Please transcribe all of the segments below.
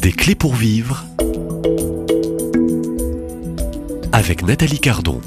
Des clés pour vivre avec Nathalie Cardon.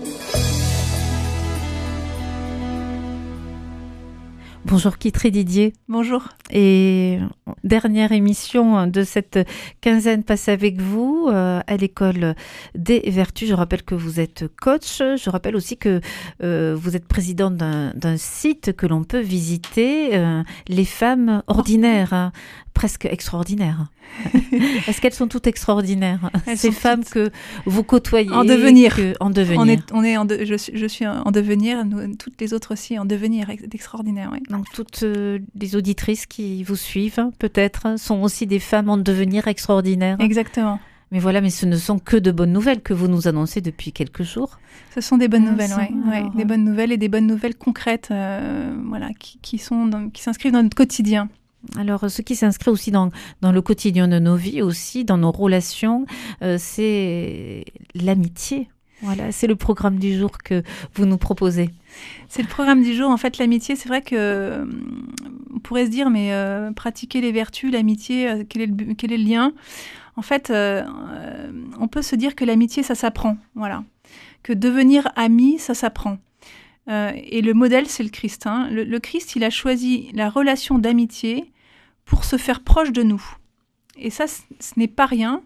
Bonjour Kitry Didier. Bonjour. Et dernière émission de cette quinzaine passée avec vous à l'école des vertus. Je rappelle que vous êtes coach. Je rappelle aussi que vous êtes présidente d'un site que l'on peut visiter, Les femmes ordinaires, hein, presque extraordinaires. Est-ce qu'elles sont toutes extraordinaires, ces femmes toutes... que vous côtoyez? En devenir. En devenir. Je suis en devenir, toutes les autres aussi en devenir d'extraordinaire. Oui. Donc toutes les auditrices qui vous suivent, peut-être, sont aussi des femmes en devenir extraordinaires. Exactement. Mais voilà, mais ce ne sont que de bonnes nouvelles que vous nous annoncez depuis quelques jours. Ce sont des bonnes nouvelles, oui. Des bonnes nouvelles et des bonnes nouvelles concrètes, qui s'inscrivent dans notre quotidien. Alors, ce qui s'inscrit aussi dans le quotidien de nos vies, aussi dans nos relations, c'est l'amitié. Voilà, c'est le programme du jour que vous nous proposez. C'est le programme du jour. En fait, l'amitié, c'est vrai que on pourrait se dire, mais pratiquer les vertus, l'amitié, quel est le lien ? En fait, on peut se dire que l'amitié, ça s'apprend. Voilà. Que devenir ami, ça s'apprend. Et le modèle, c'est le Christ. Hein. Le Christ, il a choisi la relation d'amitié pour se faire proche de nous. Et ça, ce n'est pas rien.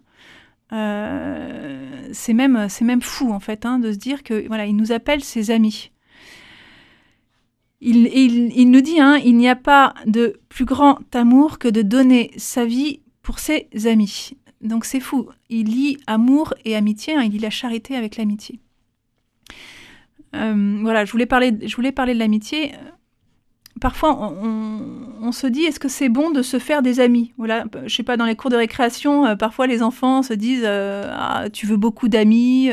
C'est même fou, en fait, de se dire que voilà, il nous appelle ses amis. Il nous dit, il n'y a pas de plus grand amour que de donner sa vie pour ses amis. Donc c'est fou. Il lie amour et amitié. Il lie la charité avec l'amitié. Voilà, je voulais parler de l'amitié. Parfois, on se dit, est-ce que c'est bon de se faire des amis ? Voilà, je sais pas, dans les cours de récréation, parfois les enfants se disent, tu veux beaucoup d'amis,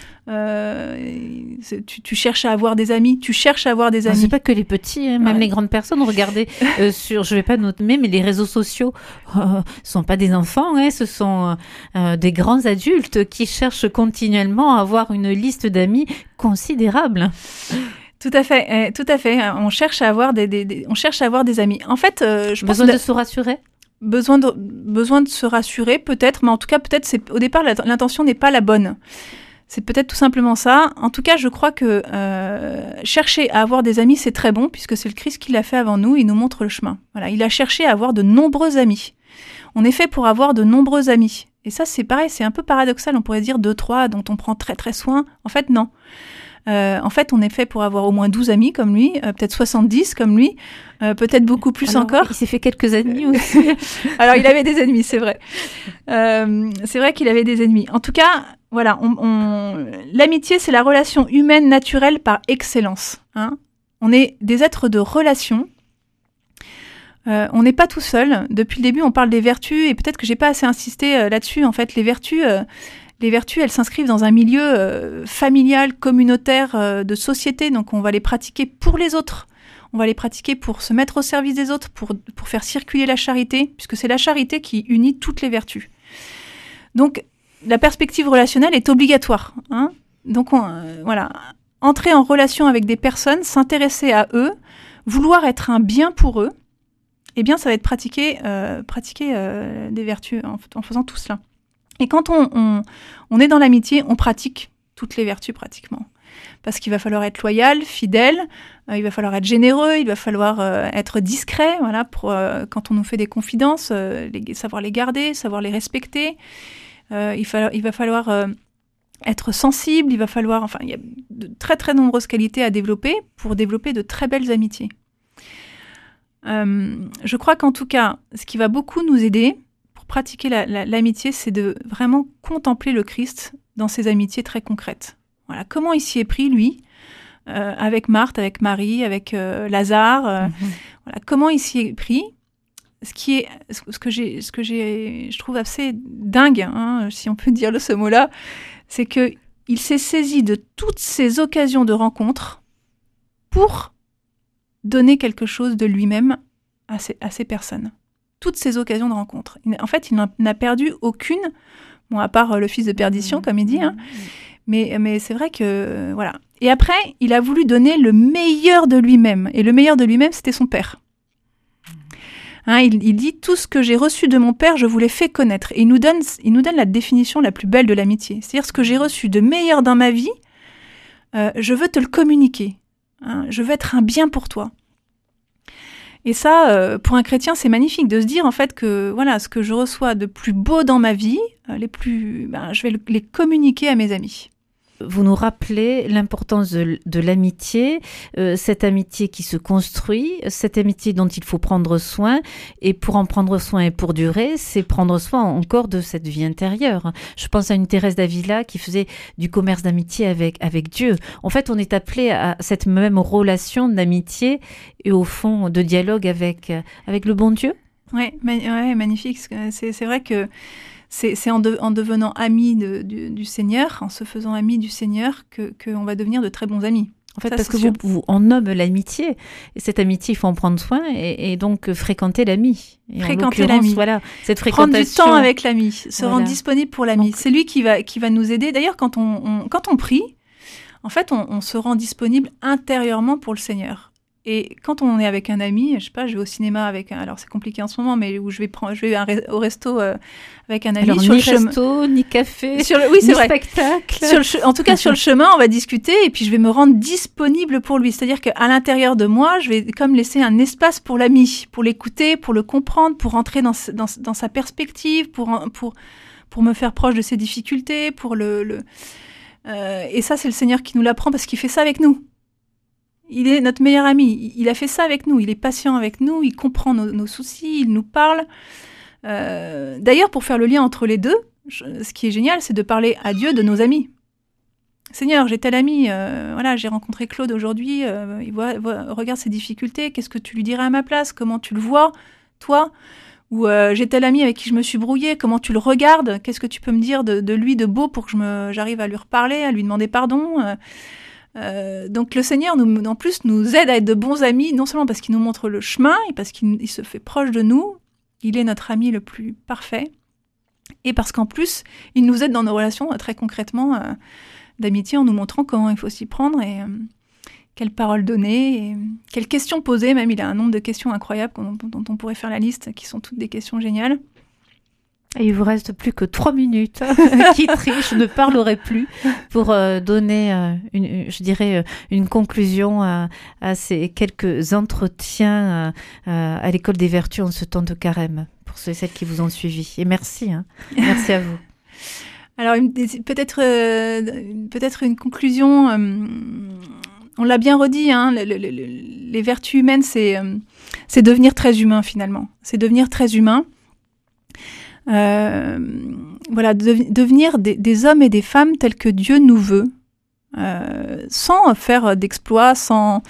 tu cherches à avoir des amis, C'est pas que les petits, même les grandes personnes. Regardez je vais pas nommer, mais les réseaux sociaux sont pas des enfants, ce sont des grands adultes qui cherchent continuellement à avoir une liste d'amis considérable. Tout à fait. On cherche à avoir des amis. En fait, je pense de se rassurer. Besoin de se rassurer, peut-être, mais en tout cas, peut-être, au départ, l'intention n'est pas la bonne. C'est peut-être tout simplement ça. En tout cas, je crois que chercher à avoir des amis, c'est très bon, puisque c'est le Christ qui l'a fait avant nous, il nous montre le chemin. Voilà, il a cherché à avoir de nombreux amis. On est fait pour avoir de nombreux amis. Et ça, c'est pareil, c'est un peu paradoxal. On pourrait dire 2-3 dont on prend très très soin. En fait, non. En fait, on est fait pour avoir au moins 12 amis comme lui, peut-être 70 comme lui, peut-être beaucoup plus encore. Il s'est fait quelques ennemis aussi. Alors, il avait des ennemis, c'est vrai. C'est vrai qu'il avait des ennemis. En tout cas, voilà, l'amitié, c'est la relation humaine naturelle par excellence. On est des êtres de relation. On n'est pas tout seul. Depuis le début, on parle des vertus, et peut-être que j'ai pas assez insisté là-dessus. En fait, les vertus, elles s'inscrivent dans un milieu familial, communautaire, de société. Donc, on va les pratiquer pour les autres. On va les pratiquer pour se mettre au service des autres, pour faire circuler la charité, puisque c'est la charité qui unit toutes les vertus. Donc, la perspective relationnelle est obligatoire. Donc, voilà, entrer en relation avec des personnes, s'intéresser à eux, vouloir être un bien pour eux, eh bien, ça va être pratiquer des vertus en faisant tout cela. Et quand on est dans l'amitié, on pratique toutes les vertus pratiquement. Parce qu'il va falloir être loyal, fidèle, il va falloir être généreux, il va falloir être discret, voilà, quand on nous fait des confidences, savoir les garder, savoir les respecter. Il va falloir être sensible, il y a de très très nombreuses qualités à développer pour développer de très belles amitiés. Je crois qu'en tout cas, ce qui va beaucoup nous aider pour pratiquer l'amitié, c'est de vraiment contempler le Christ dans ses amitiés très concrètes. Voilà, comment il s'y est pris, lui, avec Marthe, avec Marie, avec Lazare. Voilà, comment il s'y est pris. Ce que je trouve assez dingue, si on peut dire ce mot-là, c'est que il s'est saisi de toutes ces occasions de rencontre pour donner quelque chose de lui-même à ces personnes. Toutes ces occasions de rencontre. En fait, il n'a perdu aucune, à part le fils de perdition, comme il dit. Mais c'est vrai que, voilà. Et après, il a voulu donner le meilleur de lui-même. Et le meilleur de lui-même, c'était son père. Il dit « Tout ce que j'ai reçu de mon Père, je vous l'ai fait connaître ». Et il nous donne la définition la plus belle de l'amitié. C'est-à-dire ce que j'ai reçu de meilleur dans ma vie, je veux te le communiquer. Je veux être un bien pour toi. Et ça, pour un chrétien, c'est magnifique de se dire en fait que voilà, ce que je reçois de plus beau dans ma vie, je vais les communiquer à mes amis. Vous nous rappelez l'importance de l'amitié, cette amitié qui se construit, cette amitié dont il faut prendre soin, et pour en prendre soin et pour durer, c'est prendre soin encore de cette vie intérieure. Je pense à une Thérèse d'Avila qui faisait du commerce d'amitié avec Dieu. En fait, on est appelé à cette même relation d'amitié et au fond de dialogue avec le bon Dieu. Ouais, magnifique. C'est vrai que c'est en devenant amis du Seigneur, en se faisant amis du Seigneur, qu'on va devenir de très bons amis. En fait, parce que on nomme l'amitié, et cette amitié, il faut en prendre soin, et donc fréquenter l'ami. Fréquenter l'ami. Voilà, cette fréquentation. Prendre du temps avec l'ami, se rendre disponible pour l'ami. Donc, c'est lui qui va nous aider. D'ailleurs, quand on prie, en fait, on se rend disponible intérieurement pour le Seigneur. Et quand on est avec un ami, je sais pas, je vais au cinéma alors c'est compliqué en ce moment, mais où je vais au resto avec un ami. Alors, sur ni le chemin, resto, ni café, ni spectacle. En tout cas, sur le chemin, on va discuter et puis je vais me rendre disponible pour lui. C'est-à-dire qu'à l'intérieur de moi, je vais comme laisser un espace pour l'ami, pour l'écouter, pour le comprendre, pour entrer dans sa perspective, pour me faire proche de ses difficultés, et ça, c'est le Seigneur qui nous l'apprend parce qu'il fait ça avec nous. Il est notre meilleur ami. Il a fait ça avec nous. Il est patient avec nous. Il comprend nos soucis. Il nous parle. D'ailleurs, pour faire le lien entre les deux, ce qui est génial, c'est de parler à Dieu de nos amis. Seigneur, j'ai tel ami. J'ai rencontré Claude aujourd'hui. Regarde ses difficultés. Qu'est-ce que tu lui dirais à ma place? Comment tu le vois, toi? Ou j'ai tel ami avec qui je me suis brouillée. Comment tu le regardes? Qu'est-ce que tu peux me dire de lui de beau pour que j'arrive à lui reparler, à lui demander pardon? Donc le Seigneur en plus nous aide à être de bons amis, non seulement parce qu'il nous montre le chemin et parce qu'il se fait proche de nous, il est notre ami le plus parfait, et parce qu'en plus il nous aide dans nos relations très concrètement d'amitié en nous montrant comment il faut s'y prendre et quelles paroles donner et quelles questions poser. Même il a un nombre de questions incroyables dont on pourrait faire la liste, qui sont toutes des questions géniales. Et il vous reste plus que 3 minutes. Qui triche, je ne parlerai plus pour donner, une conclusion à ces quelques entretiens à l'école des vertus en ce temps de carême, pour ceux et celles qui vous ont suivi. Et merci, merci à vous. Alors peut-être une conclusion. On l'a bien redit, les vertus humaines, c'est devenir très humain finalement. C'est devenir très humain. Devenir des hommes et des femmes tels que Dieu nous veut, sans faire d'exploits, sans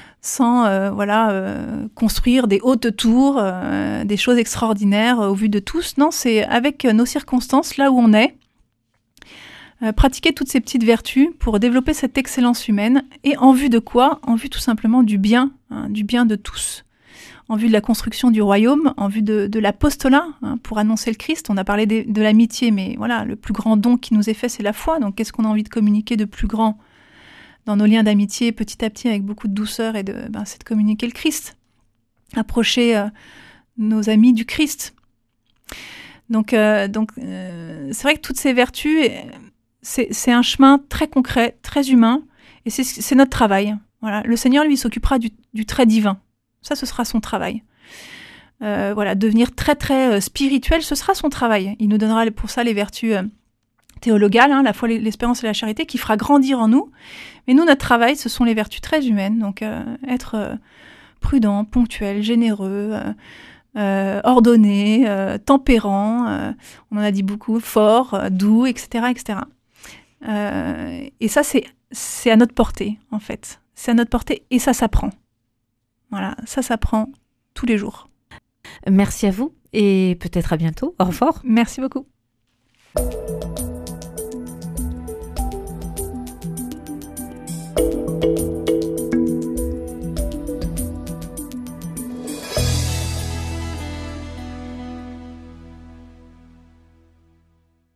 construire des hautes tours, des choses extraordinaires au vu de tous. Non, c'est avec nos circonstances, là où on est, pratiquer toutes ces petites vertus pour développer cette excellence humaine. Et en vue de quoi? En vue tout simplement du bien de tous. En vue de la construction du royaume, en vue de l'apostolat, pour annoncer le Christ. On a parlé de l'amitié, mais voilà, le plus grand don qui nous est fait, c'est la foi. Donc, qu'est-ce qu'on a envie de communiquer de plus grand dans nos liens d'amitié, petit à petit, avec beaucoup de douceur, c'est de communiquer le Christ. Approcher nos amis du Christ. Donc, c'est vrai que toutes ces vertus, c'est un chemin très concret, très humain, et c'est notre travail. Voilà. Le Seigneur, lui, s'occupera du très divin. Ça, ce sera son travail. Devenir très, très spirituel, ce sera son travail. Il nous donnera pour ça les vertus théologales, la foi, l'espérance et la charité, qui fera grandir en nous. Mais nous, notre travail, ce sont les vertus très humaines. Donc, être prudent, ponctuel, généreux, ordonné, tempérant, on en a dit beaucoup, fort, doux, etc., etc. Et ça, c'est à notre portée, en fait. C'est à notre portée et ça s'apprend. Voilà, ça s'apprend tous les jours. Merci à vous et peut-être à bientôt. Au revoir. Merci beaucoup.